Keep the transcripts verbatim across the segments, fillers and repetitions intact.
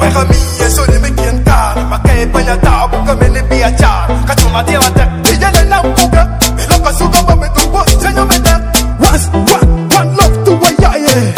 wega mi e so le me kienta ma ke panya ta bu ka me ne bi a cha ka tuma dia ta ti ya na puga me lo ka su ka ba me tu bo senyo me ta was one one love to way ya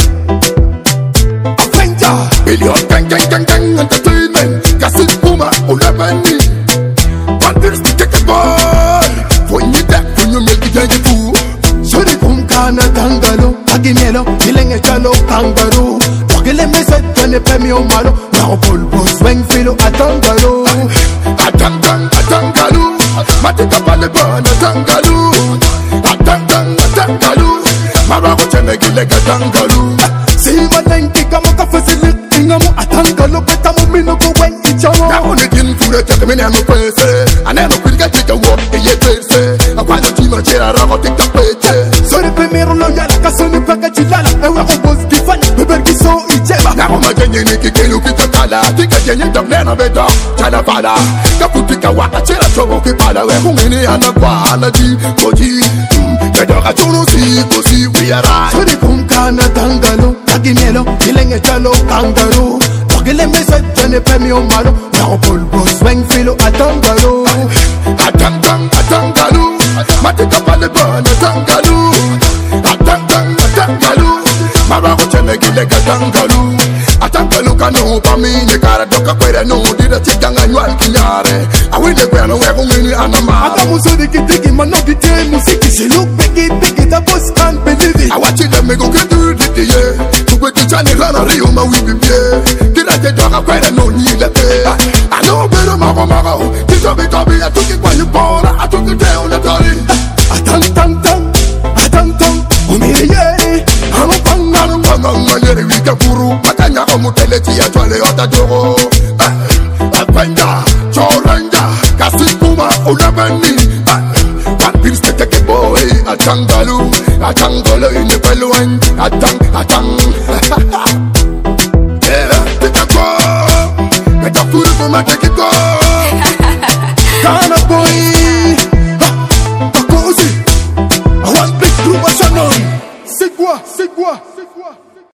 Avenger million gang gang gang gang entertainment kasi puma ulabani Panthers take a ball when you that when you make it you fool Suri kumkana tangalo Agimelo ilenge chalo kangaroo Wakile message kane pemi o malo Now pull pull swing filo atangalo Atang tang atangalu Matika pale bana atangalu Atang tang atangalu Marago chene gile gatangalu Sima nengi kama kafasili Ingamu atangalo Beta mu mino kuwen ichamo Na kone kin kure chake mene anu kwese Aneno kwilika chika wo iye kwese Akwado chima chira rago tika peche Sori primero lo yala Kasoni peka chilala Ewe obos kifani Beber kiso icheba Na koma jenye niki kelu kita kala Tika jenye tablena beta Chala fala Kaputika waka chira chobo kipala We kungini anakwa anaji Koji Kedaka chuno si Kosi we are right Sori kumkana tangalo Agimelo ilenge chalo kangaroo Wakile message kane pemi o malo Now pull pull swing filo atangalo Atang tang atangalu Matika pale bana atangalu Atang tang atangalu Marago chene gile gatangalu Atangalu kanu pamine kara doka kwere no dida chitanga nyuan kinyare Awile kwena wego ngini anama Ata musori kitiki manogi te musiki She look biggie biggie the boss can't believe it Awachile mego ketu didi ye Tukweti chani rana riyo ma wibi bie Kira te doka kwere no nyile te Ano bero mago mago Kitobi tobi atuki kwa yupora Atuki te unatori Atang tang tang Atang tang Umiri yeri Amo pang amo pang Mama yeri wika furu Matanya ko mutele tia chwale ota jogo Apenda, choranga Kasi kuma ulabani Vampires te teke boy Atangalu Atangolo ine peluan Atang, atang